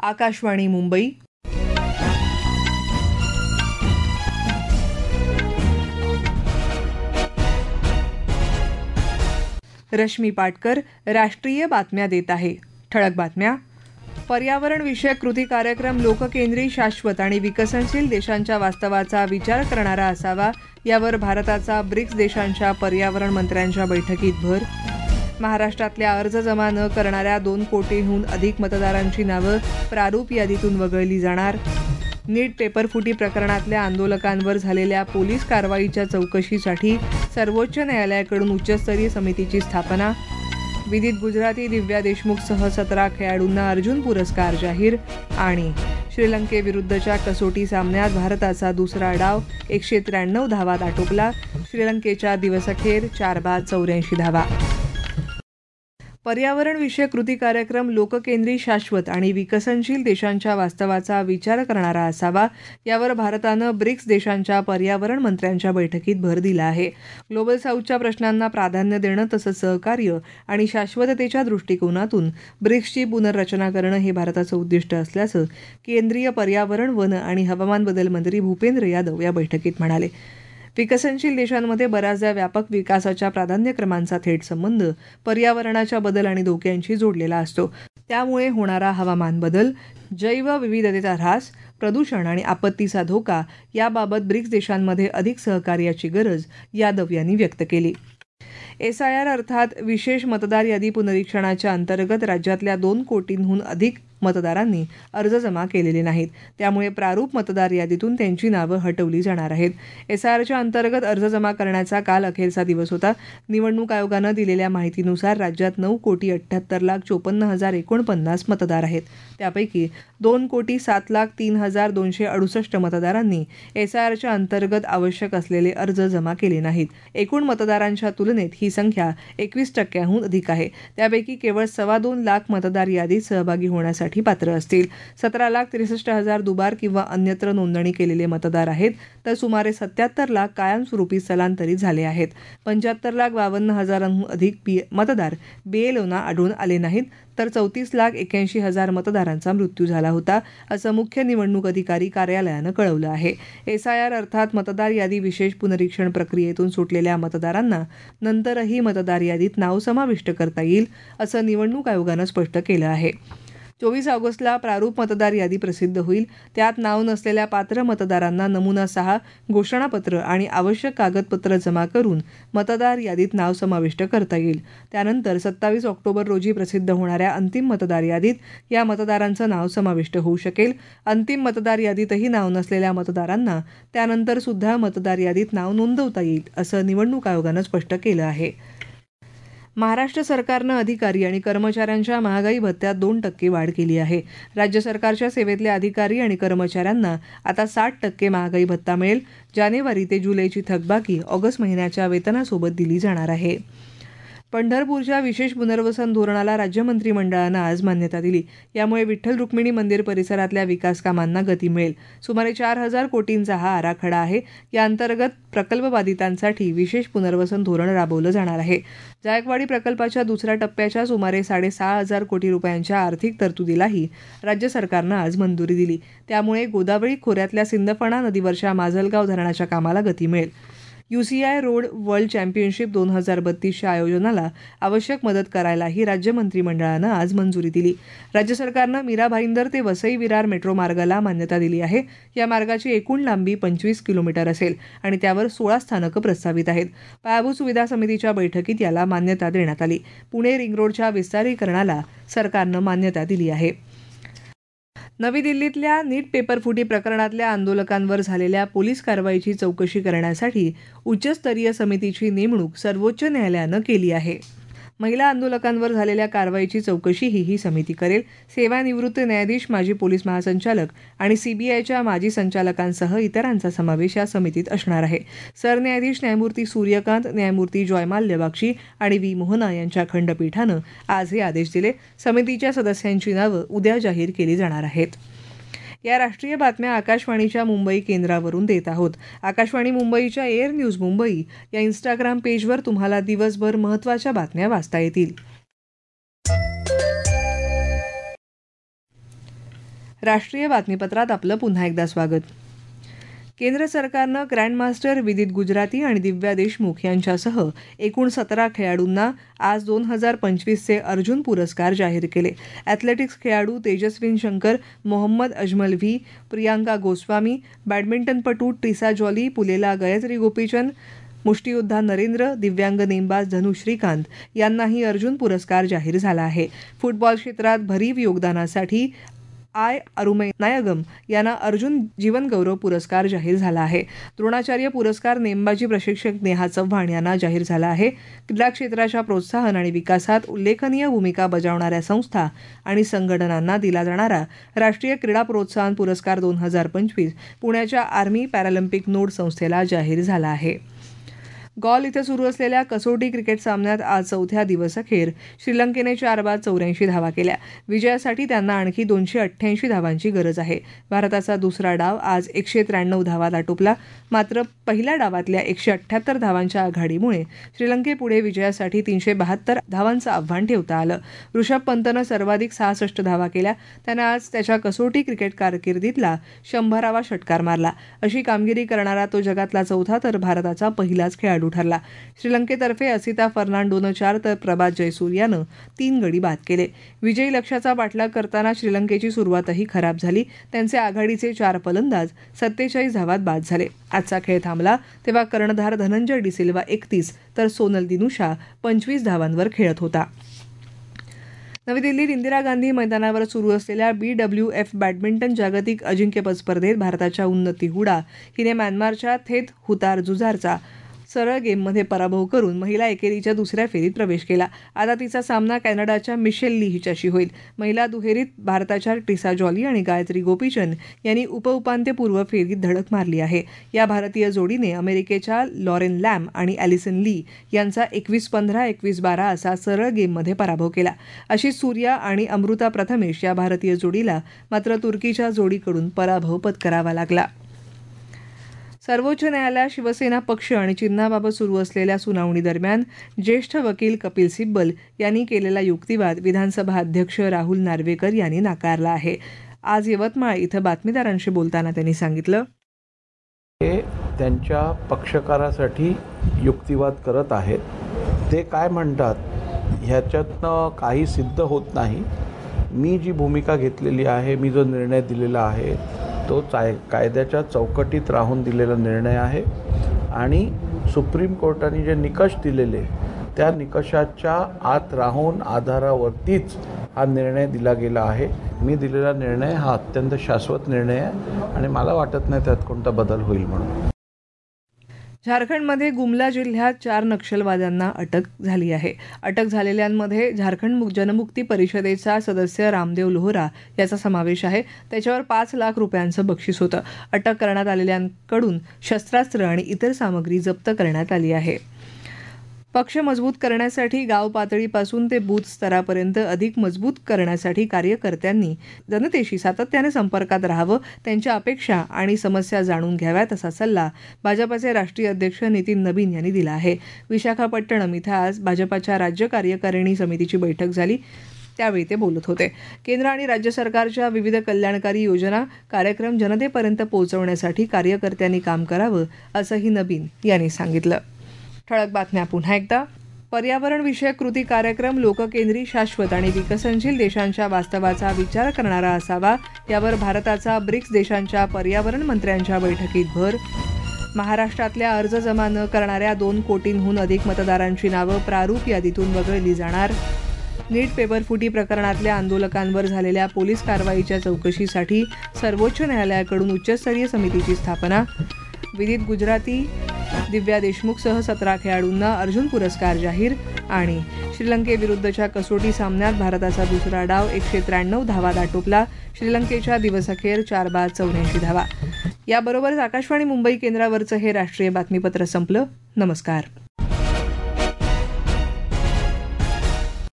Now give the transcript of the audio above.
आकाशवाणी मुंबई. रश्मी पाटकर राष्ट्रीय बातम्या देत आहे. ठळक बातम्या. पर्यावरण विषयक कृती कार्यक्रम लोककेंद्री, शाश्वत आणि विकसनशील देशांच्या वास्तवाचा विचार करणारा असावा, यावर भारताचा ब्रिक्स देशांच्या पर्यावरण मंत्र्यांच्या बैठकीत भर. महाराष्ट्रातल्या अर्ज जमा न करणाऱ्या 2 कोटींहून अधिक मतदारांची नावं प्रारूप यादीतून वगळली जाणार. नीट पेपरफुटी प्रकरणातल्या आंदोलकांवर झालेल्या पोलीस कारवाईच्या चौकशीसाठी सर्वोच्च न्यायालयाकडून उच्चस्तरीय समितीची स्थापना. विदित गुजराती, दिव्या देशमुखसह 17 खेळाडूंना अर्जुन पुरस्कार जाहीर. आणि श्रीलंकेविरुद्धच्या कसोटी सामन्यात भारताचा दुसरा डाव 193 धावात आटोपला. श्रीलंकेच्या दिवसअखेर 4/84 धावा. पर्यावरण विषयक कृती कार्यक्रम लोककेंद्री, शाश्वत आणि विकसनशील देशांच्या वास्तवाचा विचार करणारा असावा, यावर भारतानं ब्रिक्स देशांच्या पर्यावरण मंत्र्यांच्या बैठकीत भर दिला आहे. ग्लोबल साऊथच्या प्रश्नांना प्राधान्य देणं तसंच सहकार्य आणि शाश्वततेच्या दृष्टिकोनातून ब्रिक्सची पुनर्रचना करणं हे भारताचं उद्दिष्ट असल्याचं केंद्रीय पर्यावरण, वन आणि हवामान बदल मंत्री भूपेंद्र यादव या बैठकीत म्हणाले. विकसनशील देशांमध्ये बऱ्याचदा व्यापक विकासाच्या प्राधान्यक्रमांचा थेट संबंध पर्यावरणाच्या बदल आणि धोक्यांशी जोडलेला असतो. त्यामुळे होणारा हवामान बदल, जैवविविधतेचा ऱ्हास, प्रदूषण आणि आपत्तीचा धोका याबाबत ब्रिक्स देशांमध्ये अधिक सहकार्याची गरज यादव यांनी व्यक्त केली. SIR अर्थात विशेष मतदार यादी पुनरीक्षणाच्या अंतर्गत राज्यातल्या 2 कोटींहून अधिक मतदारांनी अर्ज जमा केलेले नाहीत. त्यामुळे प्रारूप मतदार यादीतून त्यांची नावं हटवली जाणार आहेत. SIRच्या अंतर्गत अर्ज जमा करण्याचा काल अखेरचा दिवस होता. निवडणूक आयोगानं दिलेल्या माहितीनुसार राज्यात 9,78,54,249 मतदार आहेत. त्यापैकी 2,07,03,268 मतदारांनी SIRच्या अंतर्गत आवश्यक असलेले अर्ज जमा केले नाहीत. एकूण मतदारांच्या तुलनेत ही संख्या 21% अधिक आहे. त्यापैकी केवळ 2.25 लाख मतदार यादीत सहभागी होण्यासाठी पात्र असतील. 17,63,000 दुबार किंवा अन्यत्र नोंदणी केलेले मतदार आहेत, तर सुमारे 77 लाख कायमस्वरूपी स्थलांतरित झाले आहेत. 75,52,000 अधिक मतदार BLOना आढळून आले नाहीत, तर 34,81,000 मतदारांचा मृत्यू झाला होता, असं मुख्य निवडणूक अधिकारी कार्यालयानं कळवलं आहे. SIR अर्थात मतदार यादी विशेष पुनरीक्षण प्रक्रियेतून सुटलेल्या मतदारांना नंतरही मतदार यादीत नाव समाविष्ट करता येईल, असं निवडणूक आयोगानं स्पष्ट केलं आहे. 24 ऑगस्टला प्रारूप मतदार यादी प्रसिद्ध होईल. त्यात नाव नसलेल्या पात्र मतदारांना नमुना 6, घोषणापत्र आणि आवश्यक कागदपत्र जमा करून मतदार यादीत नाव समाविष्ट करता येईल. त्यानंतर 27 ऑक्टोबर रोजी प्रसिद्ध होणाऱ्या अंतिम मतदार यादीत या मतदारांचं नाव समाविष्ट होऊ शकेल. अंतिम मतदार यादीतही नाव नसलेल्या मतदारांना त्यानंतर सुद्धा मतदार यादीत नाव नोंदवता येईल, असं निवडणूक आयोगानं स्पष्ट केलं आहे. महाराष्ट्र सरकारनं अधिकारी आणि कर्मचाऱ्यांच्या महागाई भत्त्यात 2% वाढ केली आहे. राज्य सरकारच्या सेवेतल्या अधिकारी आणि कर्मचाऱ्यांना आता 60% महागाई भत्ता मिळेल. जानेवारी ते जुलैची थकबाकी ऑगस्ट महिन्याच्या वेतनासोबत दिली जाणार आहे. पंढरपूरच्या विशेष पुनर्वसन धोरणाला राज्य मंत्रिमंडळानं आज मान्यता दिली. यामुळे विठ्ठल रुक्मिणी मंदिर परिसरातल्या विकास कामांना गती मिळेल. सुमारे 4,000 कोटींचा हा आराखडा आहे. या अंतर्गत प्रकल्पबाधितांसाठी विशेष पुनर्वसन धोरण राबवलं जाणार आहे. जायकवाडी प्रकल्पाच्या दुसऱ्या टप्प्याच्या सुमारे 6,500 कोटी रुपयांच्या आर्थिक तरतुदीलाही राज्य सरकारनं आज मंजुरी दिली. त्यामुळे गोदावरी खोऱ्यातल्या सिंदफणा नदीवरच्या माजलगाव धरणाच्या कामाला गती मिळेल. UCI रोड वर्ल्ड चॅम्पियनशिप 2032च्या आयोजनाला आवश्यक मदत करायलाही राज्य मंत्रिमंडळानं आज मंजुरी दिली. राज्य सरकारनं मीरा भाईंदर ते वसई विरार मेट्रो मार्गाला मान्यता दिली आहे. या मार्गाची एकूण लांबी 25 किलोमीटर असेल आणि त्यावर 16 स्थानकं प्रस्तावित आहेत. पायाभूत सुविधा समितीच्या बैठकीत याला मान्यता देण्यात आली. पुणे रिंग रोडच्या विस्तारीकरणाला सरकारनं मान्यता दिली आहे. नवी दिल्लीतल्या नीट पेपरफुटी प्रकरणातल्या आंदोलकांवर झालेल्या पोलीस कारवाईची चौकशी करण्यासाठी उच्चस्तरीय समितीची नेमणूक सर्वोच्च न्यायालयानं केली आहे. महिला आंदोलकांवर झालेल्या कारवाईची चौकशीही ही समिती करेल. सेवानिवृत्त न्यायाधीश, माजी पोलीस महासंचालक आणि CBIच्या माजी संचालकांसह इतरांचा समावेश या समितीत असणार आहे. सरन्यायाधीश न्यायमूर्ती सूर्यकांत, न्यायमूर्ती जयमाल्या बक्षी आणि V. मोहना यांच्या खंडपीठानं आज हे आदेश दिले. समितीच्या सदस्यांची नावं उद्या जाहीर केली जाणार आहेत. या राष्ट्रीय बातम्या आकाशवाणीच्या मुंबई केंद्रावरून देत आहोत. आकाशवाणी मुंबईच्या एअर न्यूज मुंबई या इंस्टाग्राम पेजवर तुम्हाला दिवसभर महत्त्वाच्या बातम्या वाचता येतील. राष्ट्रीय बातमीपत्रात आपलं पुन्हा एकदा स्वागत. केंद्र सरकारनं ग्रँडमास्टर विदित गुजराती आणि दिव्या देशमुख यांच्यासह एकूण 17 खेळाडूंना आज 2025चे अर्जुन पुरस्कार जाहीर केले. ॲथलेटिक्स खेळाडू तेजस्विन शंकर, मोहम्मद अजमल व्ही, प्रियांका गोस्वामी, बॅडमिंटनपटू ट्रिसा जॉली, पुलेला गायत्री गोपीचंद, मुष्टियोद्धा नरेंद्र, दिव्यांग नेमबाज धनु श्रीकांत यांनाही अर्जुन पुरस्कार जाहीर झाला आहे. फुटबॉल क्षेत्रात भरीव योगदानासाठी अरुमनायगम यांना अर्जुन जीवन गौरव पुरस्कार जाहीर झाला आहे. द्रोणाचार्य पुरस्कार नेमबाजी प्रशिक्षक नेहा चव्हाण यांना जाहीर झाला आहे. क्रीडा क्षेत्राच्या प्रोत्साहन आणि विकासात उल्लेखनीय भूमिका बजावणाऱ्या संस्था आणि संघटनांना दिला जाणारा राष्ट्रीय क्रीडा प्रोत्साहन पुरस्कार 2025 पुण्याच्या आर्मी पॅरालिम्पिक नोड संस्थेला जाहीर झाला आहे. गॉल इथं सुरू असलेल्या कसोटी क्रिकेट सामन्यात आज चौथ्या दिवसअखेर श्रीलंकेने 4/84 धावा केल्या. विजयासाठी त्यांना आणखी 288 धावांची गरज आहे. भारताचा दुसरा डाव आज 193 धावात आटोपला. मात्र पहिल्या डावातल्या 178 धावांच्या आघाडीमुळे श्रीलंकेपुढे विजयासाठी 372 धावांचं आव्हान ठेवता आलं. ऋषभ पंतनं सर्वाधिक 66 धावा केल्या. त्यानं आज त्याच्या कसोटी क्रिकेट कारकिर्दीतला 100वा षटकार मारला. अशी कामगिरी करणारा तो जगातला चौथा तर भारताचा पहिलाच खेळाडू ठरला. श्रीलंकेतर्फे असिता फर्नांडोनं 4 तर प्रभात जयसूर्यानं 3 गडी बाद केले. विजयी लक्ष्याचा पाठलाग करताना श्रीलंकेची सुरुवातही खराब झाली. त्यांचे आघाडीचे 4 फलंदाज 47 धावात बाद झाले. आजचा खेळ थांबला तेव्हा कर्णधार धनंजय डिसिल्वा 31 तर सोनल दिनुशा 25 धावांवर खेळत होता. नवी दिल्लीत इंदिरा गांधी मैदानावर सुरू असलेल्या BWF बॅडमिंटन जागतिक अजिंक्यपद स्पर्धेत भारताच्या उन्नती हुडा हिने म्यानमारच्या थेत हुतार जुजारचा सरळ गेममध्ये पराभव करून महिला एकेरीच्या दुसऱ्या फेरीत प्रवेश केला. आता तिचा सामना कॅनडाच्या मिशेल ली हिच्याशी होईल. महिला दुहेरीत भारताच्या ट्रिसा जॉली आणि गायत्री गोपीचंद यांनी उपउपांत्यपूर्व फेरीत धडक मारली आहे. या भारतीय जोडीने अमेरिकेच्या लॉरेन लॅम आणि ॲलिसन ली यांचा 21-15, 21-12 असा सरळ गेममध्ये पराभव केला. आशिष सूर्या आणि अमृता प्रथमेश या भारतीय जोडीला मात्र तुर्कीच्या जोडीकडून पराभव पत्करावा लागला. सर्वोच्च न्यायालयात शिवसेना पक्ष आणि चिन्हाबाबत सुरू असलेल्या सुनावणीदरम्यान ज्येष्ठ वकील कपिल सिब्बल यांनी केलेला युक्तिवाद विधानसभा अध्यक्ष राहुल नार्वेकर यांनी नाकारला आहे. आज यवतमाळ इथं बातमीदारांशी बोलताना त्यांनी सांगितलं, ते त्यांच्या पक्षकारासाठी युक्तिवाद करत आहेत. ते काय म्हणतात ह्याच्यातनं काही सिद्ध होत नाही. मी जी भूमिका घेतलेली आहे, मी जो निर्णय दिलेला आहे तो कायद्याच्या चौकटीत राहून दिलेला निर्णय आहे आणि सुप्रीम कोर्टाने जे निकष दिलेले त्या निकषाच्या आत राहून आधारावरतीच हा निर्णय दिला गेला आहे. मी दिलेला निर्णय हा अत्यंत शाश्वत निर्णय आहे आणि मला वाटत नाही त्यात कोणता बदल होईल म्हणून. झारखंडमध्ये गुमला जिल्ह्यात 4 नक्षलवाद्यांना अटक झाली आहे. अटक झालेल्यांमध्ये झारखंड जनमुक्ती परिषदेचा सदस्य रामदेव लोहरा याचा समावेश आहे. त्याच्यावर 5 लाख रुपयांचं बक्षीस होतं. अटक करण्यात आलेल्यांकडून शस्त्रास्त्र आणि इतर सामग्री जप्त करण्यात आली आहे. पक्ष मजबूत करण्यासाठी गाव पातळीपासून ते बूथ स्तरापर्यंत अधिक मजबूत करण्यासाठी कार्यकर्त्यांनी जनतेशी सातत्याने संपर्कात राहावं, त्यांच्या अपेक्षा आणि समस्या जाणून घ्याव्यात असा सल्ला भाजपाचे राष्ट्रीय अध्यक्ष नितीन नबीन यांनी दिला आहे. विशाखापट्टणम इथं आज भाजपाच्या राज्य कार्यकारिणी समितीची बैठक झाली. त्यावेळी ते बोलत होते. केंद्र आणि राज्य सरकारच्या विविध कल्याणकारी योजना कार्यक्रम जनतेपर्यंत पोहोचवण्यासाठी कार्यकर्त्यांनी काम करावं असंही नबीन यांनी सांगितलं. ठळक बातम्या पुन्हा एकदा. पर्यावरणविषयक कृती कार्यक्रम लोककेंद्री, शाश्वत आणि विकसनशील देशांच्या वास्तवाचा विचार करणारा असावा, यावर भारताचा ब्रिक्स देशांच्या पर्यावरण मंत्र्यांच्या बैठकीत भर. महाराष्ट्रातल्या अर्ज जमा न करणाऱ्या 2 कोटींहून अधिक मतदारांची नावं प्रारूप यादीतून वगळली जाणार. नीट पेपरफुटी प्रकरणातल्या आंदोलकांवर झालेल्या पोलीस कारवाईच्या चौकशीसाठी सर्वोच्च न्यायालयाकडून उच्चस्तरीय समितीची स्थापना. विदित गुजराती, दिव्या देशमुखसह 17 खेळाडूंना अर्जुन पुरस्कार जाहीर. आणि श्रीलंकेविरुद्धच्या कसोटी सामन्यात भारताचा दुसरा डाव 193 धावात आटोपला. श्रीलंकेच्या दिवसअखेर 4/84 धावा. याबरोबरच आकाशवाणी मुंबई केंद्रावरचं हे राष्ट्रीय बातमीपत्र संपलं. नमस्कार.